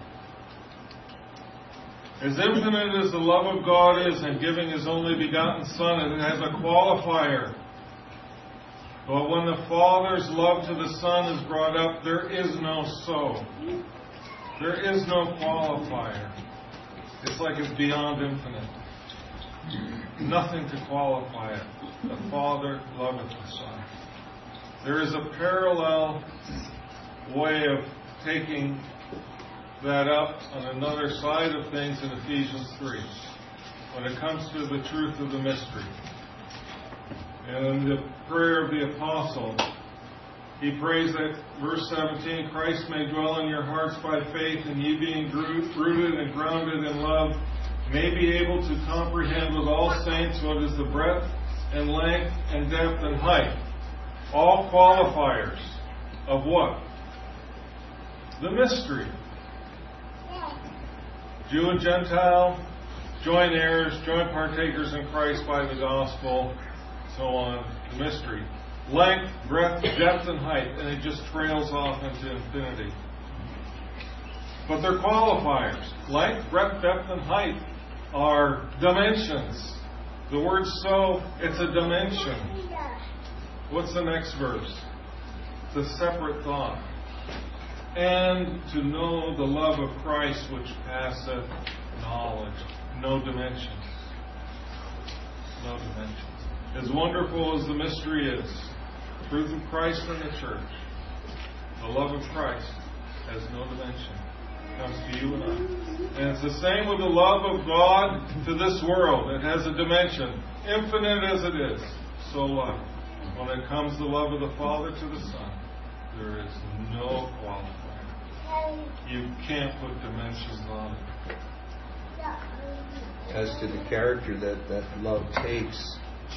As infinite as the love of God is in giving His only begotten Son, it has a qualifier. But when the Father's love to the Son is brought up, there is no so. There is no qualifier. It's like it's beyond infinite. Nothing to qualify it. The Father loveth the Son. There is a parallel way of taking that up on another side of things in Ephesians three, when it comes to the truth of the mystery. And in the prayer of the Apostle, he prays that, verse seventeen, Christ may dwell in your hearts by faith, and ye being rooted and grounded in love, may be able to comprehend with all saints what is the breadth and length and depth and height. All qualifiers of what? The mystery. Jew and Gentile, joint heirs, joint partakers in Christ by the gospel, so on. The mystery. Length, breadth, depth, and height. And it just trails off into infinity. But they're qualifiers. Length, breadth, depth, and height are dimensions. The word so, it's a dimension. What's the next verse? It's a separate thought. And to know the love of Christ which passeth knowledge. No dimensions. No dimensions. As wonderful as the mystery is, the truth of Christ in the church, the love of Christ has no dimension. It comes to you and I. And it's the same with the love of God to this world. It has a dimension, infinite as it is, so love. When it comes the love of the Father to the Son, there is no qualifier. You can't put dimensions on it. As to the character that, that love takes,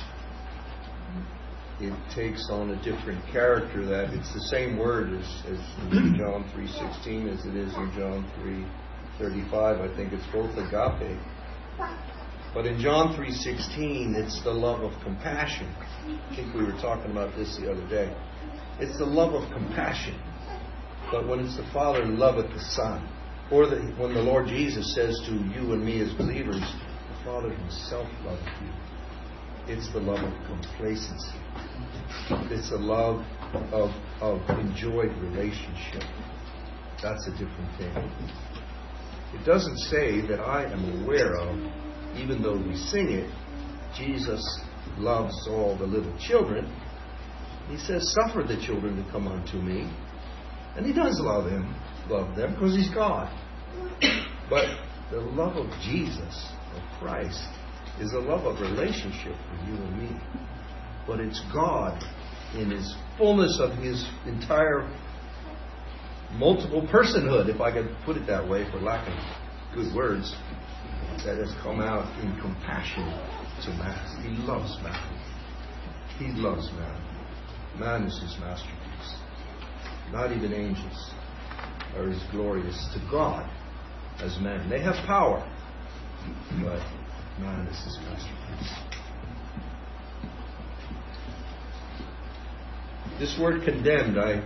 it takes on a different character. That it's the same word as, as in John three sixteen as it is in John three thirty-five. I think it's both agape. But in John three sixteen, it's the love of compassion. I think we were talking about this the other day. It's the love of compassion. But when it's the Father loveth the Son, or the, when the Lord Jesus says to you and me as believers, the Father Himself loveth you, it's the love of complacency. It's a love of, of enjoyed relationship. That's a different thing. It doesn't say that I am aware of, even though we sing it, Jesus loves all the little children. He says, suffer the children to come unto me. And He does love him, love them, because He's God. But the love of Jesus, of Christ, is a love of relationship for you and me. But it's God in His fullness of His entire multiple personhood, if I could put it that way, for lack of good words, that has come out in compassion to man. He loves man. He loves man. Man is His masterpiece. Not even angels are as glorious to God as man. They have power, but man is His masterpiece. This word condemned, I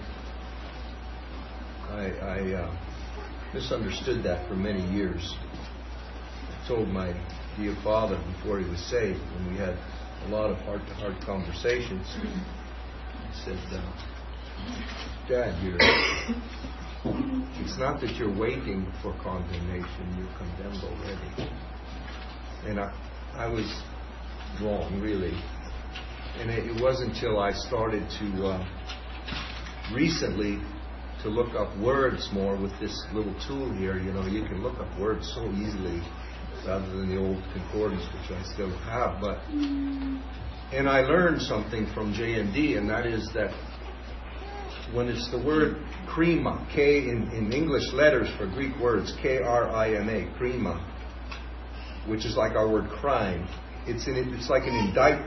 I, I uh, misunderstood that for many years. I told my dear father before he was saved, when we had a lot of heart-to-heart conversations, I said, uh, Dad, you're, it's not that you're waiting for condemnation, you're condemned already. And I, I was wrong, really. And it, it wasn't until I started to uh, recently to look up words more with this little tool here. You know, you can look up words so easily rather than the old concordance, which I still have. But and I learned something from J and D, and that is that when it's the word krima, K in, in English letters for Greek words, K R I M A, krima, which is like our word crime, it's, an, it's like an indictment.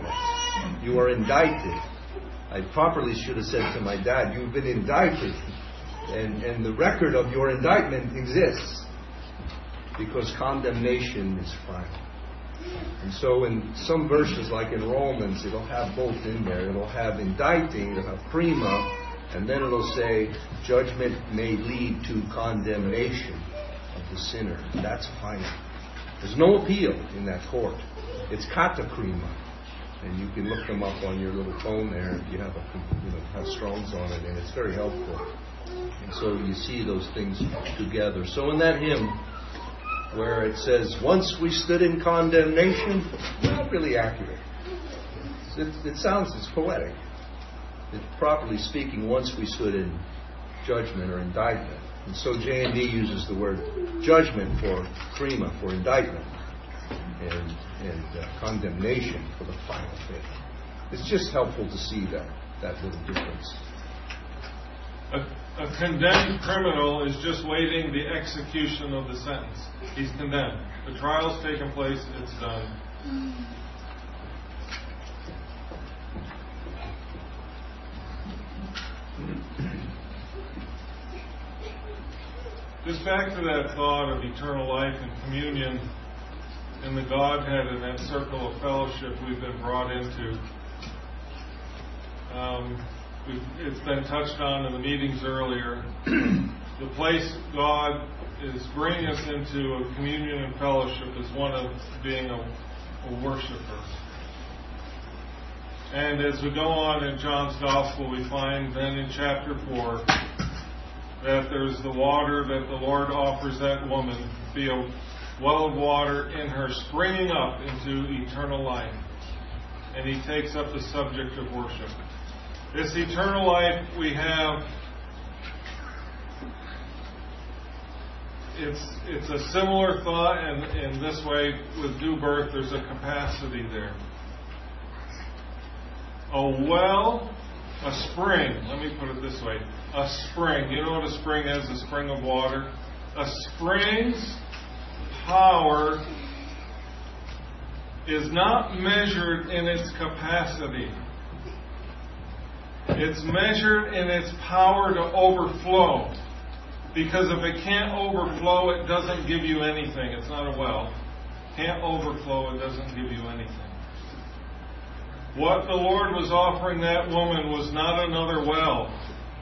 You are indicted. I properly should have said to my dad, you've been indicted. And, and the record of your indictment exists. Because condemnation is final. And so in some verses, like in Romans, it'll have both in there. It'll have indicting, it'll have prima, and then it'll say judgment may lead to condemnation of the sinner. That's final. There's no appeal in that court. It's katakrima. And you can look them up on your little phone there if you have a, you know, have Strong's on it, and it's very helpful. And so you see those things together. So in that hymn, where it says, once we stood in condemnation, not really accurate. It, it sounds, it's poetic. It's properly speaking, once we stood in judgment or indictment. And so J and D uses the word judgment for prima, for indictment, and, and uh, condemnation for the final thing. It's just helpful to see that, that little difference. A, a condemned criminal is just waiting the execution of the sentence. He's condemned. The trial's taken place, it's done. Just back to that thought of eternal life and communion in the Godhead and that circle of fellowship we've been brought into. Um, we've, it's been touched on in the meetings earlier. The place God is bringing us into a communion and fellowship is one of being a, a worshiper. And as we go on in John's Gospel, we find then in chapter four that there's the water that the Lord offers that woman, be a well of water in her springing up into eternal life. And he takes up the subject of worship. This eternal life we have, it's it's a similar thought, and in this way, with new birth, there's a capacity there. A well, a spring, let me put it this way, a spring, you know what a spring is, a spring of water? A spring's power is not measured in its capacity. It's measured in its power to overflow. Because if it can't overflow, it doesn't give you anything. It's not a well. Can't overflow, it doesn't give you anything. What the Lord was offering that woman was not another well.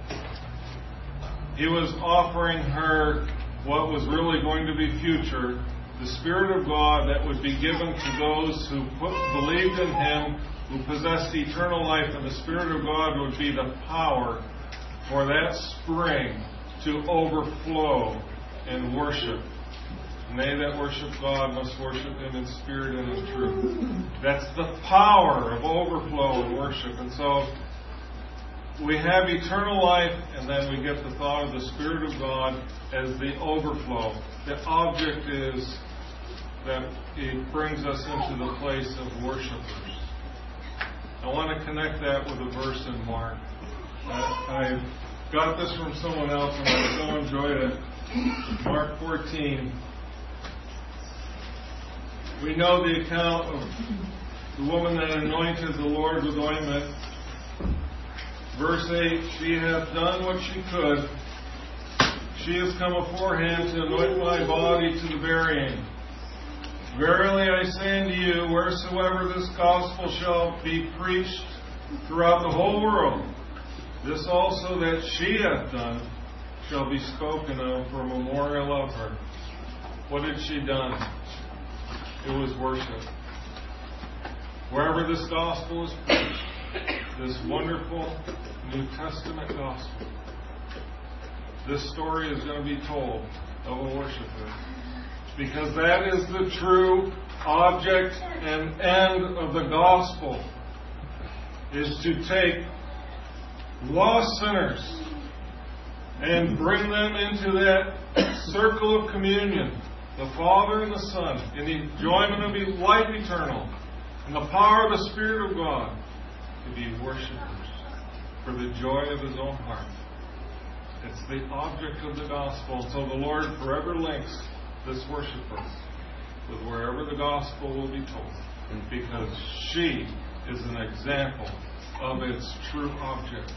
He was offering her what was really going to be future, the Spirit of God that would be given to those who put, believed in Him, who possessed eternal life, and the Spirit of God would be the power for that spring to overflow in worship. And they that worship God must worship Him in spirit and in truth. That's the power of overflow in worship. And so we have eternal life, and then we get the thought of the Spirit of God as the overflow. The object is that it brings us into the place of worshipers. I want to connect that with a verse in Mark. I, I got this from someone else, and I so enjoyed it. Mark fourteen. We know the account of the woman that anointed the Lord with ointment. Verse eight, she hath done what she could. She has come aforehand to anoint my body to the burying. Verily I say unto you, wheresoever this gospel shall be preached throughout the whole world, this also that she hath done shall be spoken of for a memorial of her. What had she done? It was worship. Wherever this gospel is preached, this wonderful New Testament gospel, this story is going to be told of a worshiper. Because that is the true object and end of the gospel, is to take lost sinners and bring them into that circle of communion, the Father and the Son, in the enjoyment of life eternal, and the power of the Spirit of God, to be worshipers for the joy of His own heart. It's the object of the gospel. And so the Lord forever links this worshiper with wherever the gospel will be told, because she is an example of its true object.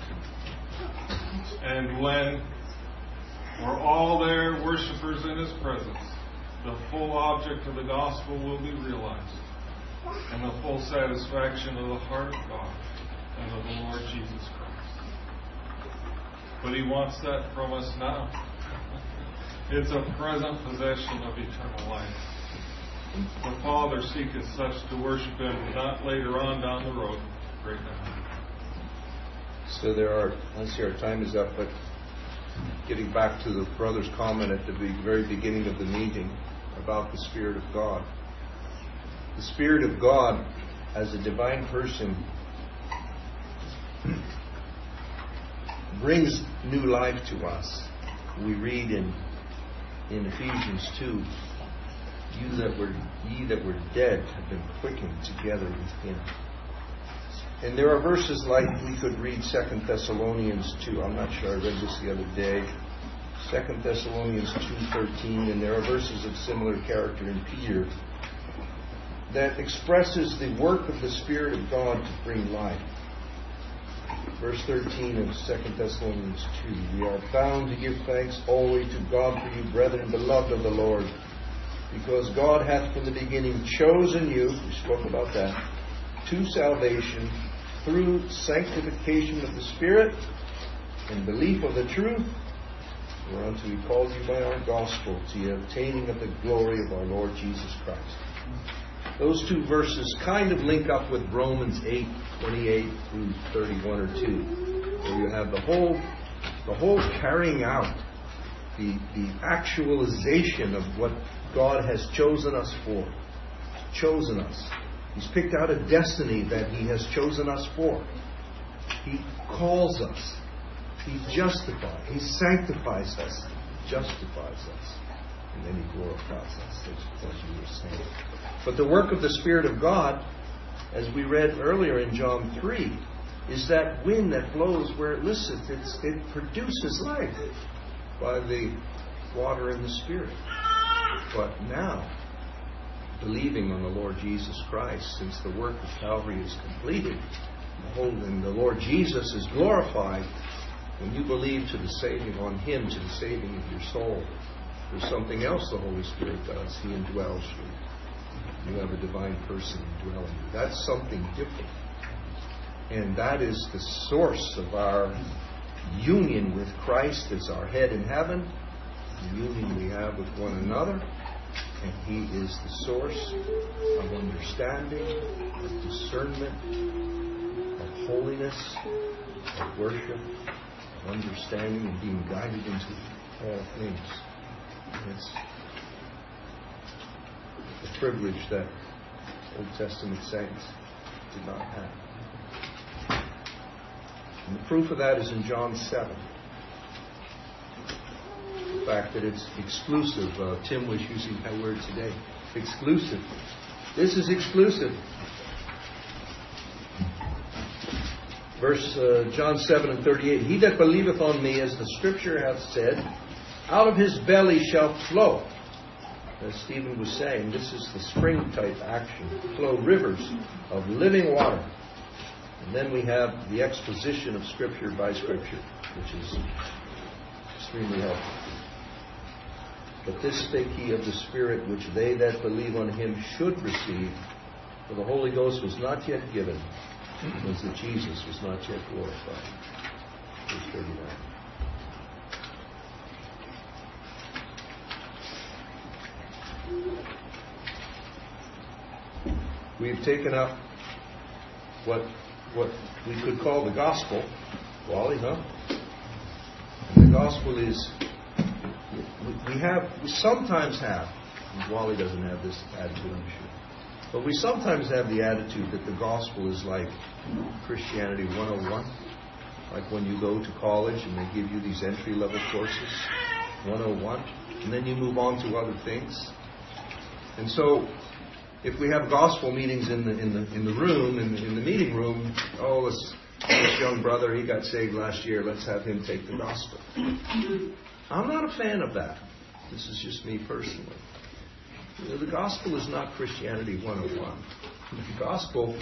And when we're all there, worshipers in His presence, the full object of the gospel will be realized, and the full satisfaction of the heart of God and of the Lord Jesus Christ. But He wants that from us now. It's a present possession of eternal life. The Father seeketh such to worship Him, not later on down the road, right now. So there are, I see our time is up, but getting back to the brother's comment at the very beginning of the meeting about the Spirit of God. The Spirit of God, as a divine person, brings new life to us. We read in in Ephesians two, you that were ye that were dead have been quickened together with Him. And there are verses like we could read Second Thessalonians two. I'm not sure, I read this the other day. Second Thessalonians two thirteen, and there are verses of similar character in Peter that expresses the work of the Spirit of God to bring life. Verse thirteen of Second Thessalonians two, we are bound to give thanks always to God for you, brethren, beloved of the Lord, because God hath from the beginning chosen you, we spoke about that, to salvation through sanctification of the Spirit and belief of the truth, whereunto He called you by our gospel to the obtaining of the glory of our Lord Jesus Christ. Those two verses kind of link up with Romans eight twenty-eight through thirty-one or two, where you have the whole, the whole carrying out, the the actualization of what God has chosen us for. Chosen us. He's picked out a destiny that He has chosen us for. He calls us. He justifies. He sanctifies us. Justifies us. And then He glorifies us, as, as you were saying. But the work of the Spirit of God, as we read earlier in John three, is that wind that blows where it listeth. It's, it produces life by the water and the Spirit. But now, believing on the Lord Jesus Christ, since the work of Calvary is completed, beholding the Lord Jesus is glorified, when you believe to the saving on Him, to the saving of your soul, there's something else the Holy Spirit does. He indwells you. You have a divine person indwelling you. That's something different. And that is the source of our union with Christ as our head in heaven, the union we have with one another. And He is the source of understanding, of discernment, of holiness, of worship, of understanding and being guided into all things. And it's a privilege that Old Testament saints did not have. And the proof of that is in John seven. The fact that it's exclusive. Uh, Tim was using that word today. Exclusive. This is exclusive. Verse uh, John seven and thirty-eight. He that believeth on me, as the Scripture hath said, out of his belly shall flow. As Stephen was saying, this is the spring type action. Flow rivers of living water. And then we have the exposition of Scripture by Scripture, which is extremely helpful. But this spake he of the Spirit, which they that believe on Him should receive, for the Holy Ghost was not yet given, because that Jesus was not yet glorified. Verse thirty-nine. We've taken up what what we could call the gospel. Wally, huh? And the gospel is, we, we have, we sometimes have, and Wally doesn't have this attitude, I'm sure, but we sometimes have the attitude that the gospel is like Christianity one oh one. Like when you go to college and they give you these entry-level courses, one oh one, and then you move on to other things. And so, if we have gospel meetings in the in the in the room, in the, in the meeting room, oh, this, this young brother, he got saved last year, let's have him take the gospel. I'm not a fan of that. This is just me personally. The gospel is not Christianity one oh one. The gospel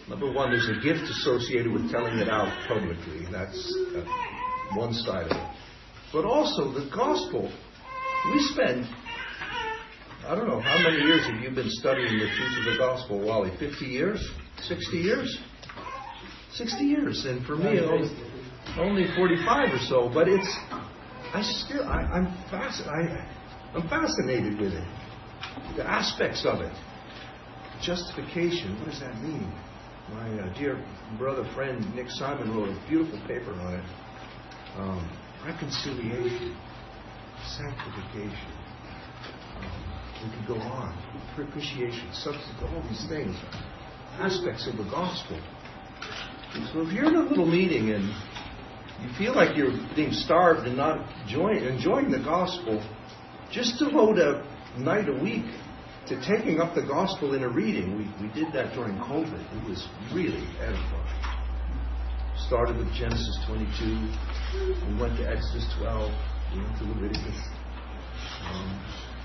Number one, there's a gift associated with telling it out publicly. That's uh, one side of it. But also, the gospel, we spend, I don't know, how many years have you been studying the truth of the gospel, Wally? fifty years? sixty years? sixty years. And for me, only, only forty-five or so. But it's, I still, I, I'm, fasc- I, I'm fascinated with it. The aspects of it. Justification, what does that mean? My uh, dear brother, friend, Nick Simon wrote a beautiful paper on it. Um, reconciliation, sanctification. Um, we could go on. Propitiation, substance, all these things. Aspects of the gospel. So if you're in a little meeting and you feel like you're being starved and not enjoying, enjoying the gospel, just devote a night a week to taking up the gospel in a reading. We, we did that during COVID. It was really edifying. Started with Genesis twenty-two. We went to Exodus twelve. We went to Leviticus um,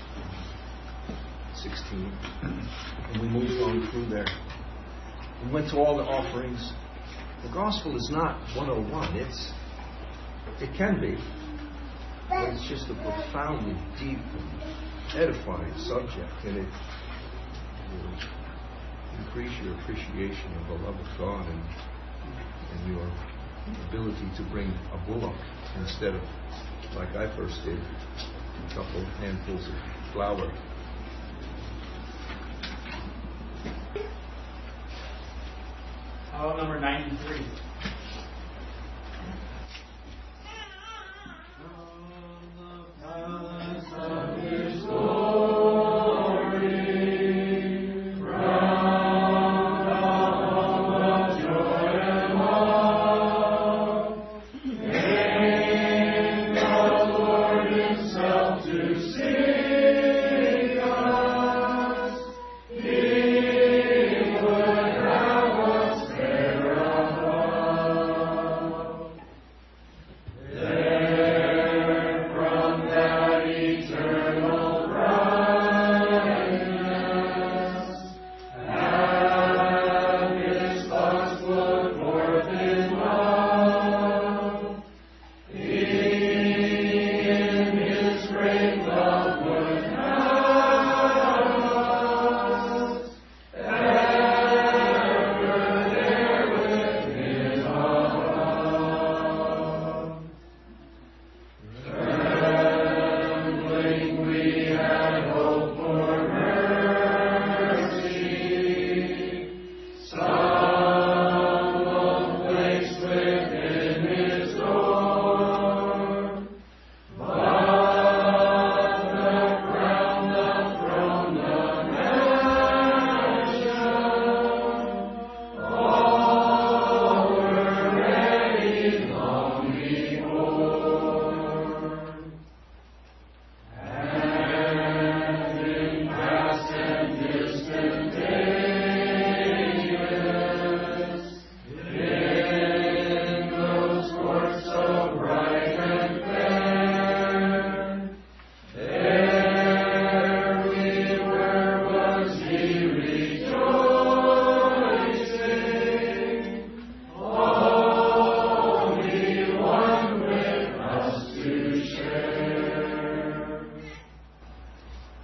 sixteen. And we moved on through there. We went to all the offerings. The gospel is not one oh one. It's, it can be. But it's just a profoundly deep and edifying subject. And it will increase your appreciation of the love of God and, and your ability to bring a bullock instead of, like I first did, a couple handfuls of flour. How about number ninety-three?